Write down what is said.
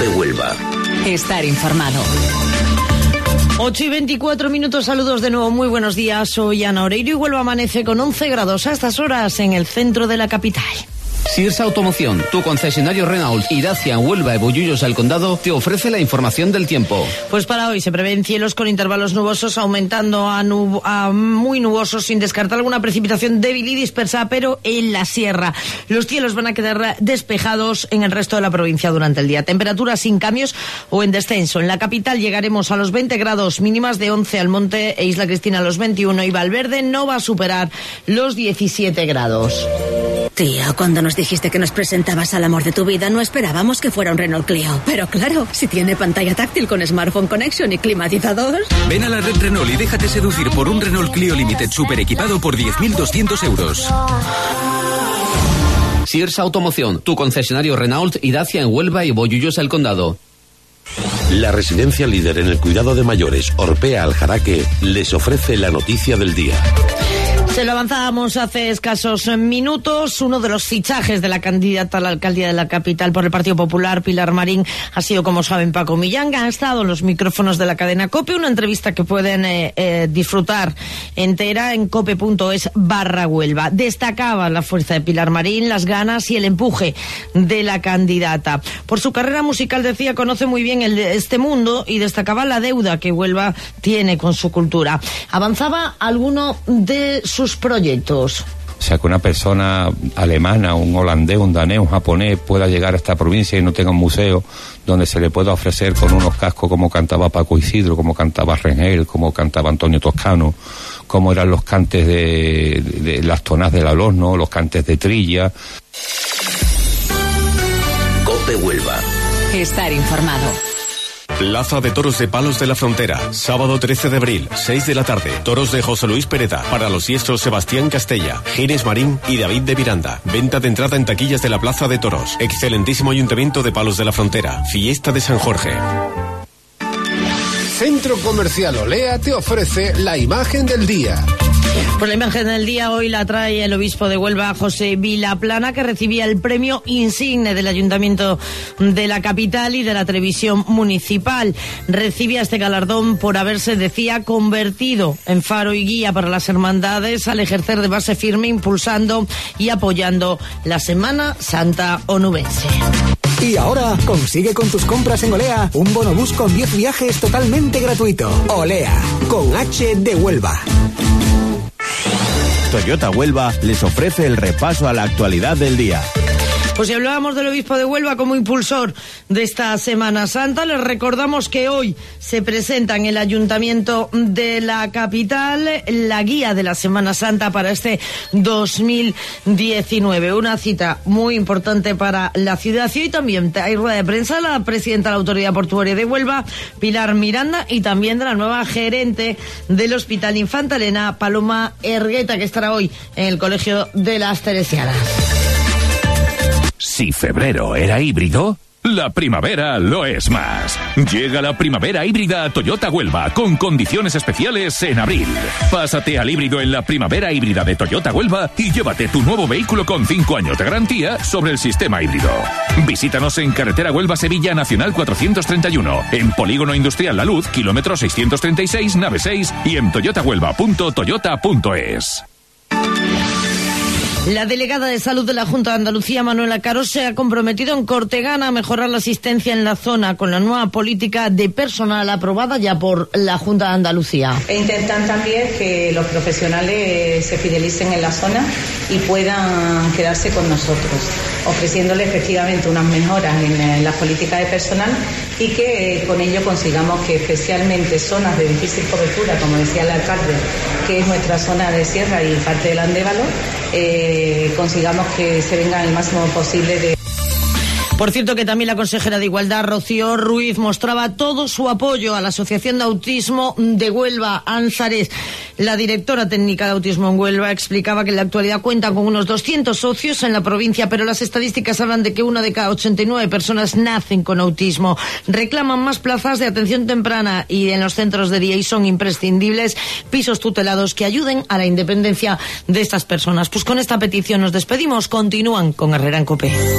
COPE Huelva. Estar informado. 8:24, saludos de nuevo, muy buenos días, soy Ana Oreiro y Huelva amanece con 11 grados a estas horas en el centro de la capital. Sears Automoción, tu concesionario Renault y Dacia en Huelva y Bollullos al Condado, te ofrece la información del tiempo. Pues para hoy se prevén cielos con intervalos nubosos aumentando a muy nubosos, sin descartar alguna precipitación débil y dispersa, pero en la sierra. Los cielos van a quedar despejados en el resto de la provincia durante el día. Temperaturas sin cambios o en descenso. En la capital llegaremos a los 20 grados, mínimas de 11 Almonte e Isla Cristina a los 21 y Valverde no va a superar los 17 grados. Tía, cuando nos dijiste que nos presentabas al amor de tu vida, no esperábamos que fuera un Renault Clio. Pero claro, si tiene pantalla táctil con Smartphone Connection y climatizador. Ven a la red Renault y déjate seducir por un Renault Clio Limited super equipado por 10.200 euros. Sears Automoción, tu concesionario Renault y Dacia en Huelva y Bollullos al Condado. La residencia líder en el cuidado de mayores, Orpea Aljaraque, les ofrece la noticia del día. Se lo avanzábamos hace escasos minutos. Uno de los fichajes de la candidata a la alcaldía de la capital por el Partido Popular, Pilar Marín, ha sido, como saben, Paco Millán. Ha estado en los micrófonos de la cadena COPE. Una entrevista que pueden disfrutar entera en cope.es/Huelva. Destacaba la fuerza de Pilar Marín, las ganas y el empuje de la candidata. Por su carrera musical, decía, conoce muy bien este mundo y destacaba la deuda que Huelva tiene con su cultura. Avanzaba alguno de sus proyectos. O sea, que una persona alemana, un holandés, un danés, un japonés pueda llegar a esta provincia y no tenga un museo donde se le pueda ofrecer con unos cascos como cantaba Paco Isidro, como cantaba Rengel, como cantaba Antonio Toscano, como eran los cantes de las tonas del alorno, los cantes de trilla. COPE Huelva. Estar informado. Plaza de Toros de Palos de la Frontera, sábado 13 de abril, 6 de la tarde. Toros de José Luis Pereda, para los diestros Sebastián Castella, Gines Marín y David de Miranda. Venta de entrada en taquillas de la Plaza de Toros. Excelentísimo Ayuntamiento de Palos de la Frontera. Fiesta de San Jorge. Centro Comercial Olea te ofrece la imagen del día. Pues la imagen del día hoy la trae el obispo de Huelva, José Vilaplana, que recibía el premio insigne del Ayuntamiento de la capital y de la televisión municipal. Recibía este galardón por haberse, decía, convertido en faro y guía para las hermandades al ejercer de base firme, impulsando y apoyando la Semana Santa onubense. Y ahora consigue con tus compras en Olea un bonobús con 10 viajes totalmente gratuito. Olea, con H de Huelva. Toyota Huelva les ofrece el repaso a la actualidad del día. Pues si hablábamos del obispo de Huelva como impulsor de esta Semana Santa, les recordamos que hoy se presenta en el Ayuntamiento de la capital la guía de la Semana Santa para este 2019. Una cita muy importante para la ciudad. Y hoy también hay rueda de prensa la presidenta de la Autoridad Portuaria de Huelva, Pilar Miranda, y también de la nueva gerente del Hospital Infanta Elena, Paloma Ergueta, que estará hoy en el Colegio de las Teresianas. Si febrero era híbrido, la primavera lo es más. Llega la primavera híbrida a Toyota Huelva con condiciones especiales en abril. Pásate al híbrido en la primavera híbrida de Toyota Huelva y llévate tu nuevo vehículo con 5 años de garantía sobre el sistema híbrido. Visítanos en carretera Huelva-Sevilla Nacional 431, en Polígono Industrial La Luz, kilómetro 636, nave 6 y en toyotahuelva.toyota.es. La delegada de Salud de la Junta de Andalucía, Manuela Caro, se ha comprometido en Cortegana a mejorar la asistencia en la zona con la nueva política de personal aprobada ya por la Junta de Andalucía. E intentan también que los profesionales se fidelicen en la zona y puedan quedarse con nosotros, ofreciéndoles efectivamente unas mejoras en las políticas de personal y que con ello consigamos que especialmente zonas de difícil cobertura, como decía el alcalde, que es nuestra zona de sierra y parte del Andévalo, consigamos que se vengan el máximo posible de... Por cierto, que también la consejera de Igualdad, Rocío Ruiz, mostraba todo su apoyo a la Asociación de Autismo de Huelva, Anzares. La directora técnica de Autismo en Huelva explicaba que en la actualidad cuentan con unos 200 socios en la provincia, pero las estadísticas hablan de que 1 de cada 89 personas nacen con autismo. Reclaman más plazas de atención temprana y en los centros de día y son imprescindibles pisos tutelados que ayuden a la independencia de estas personas. Pues con esta petición nos despedimos. Continúan con Herrera en COPE.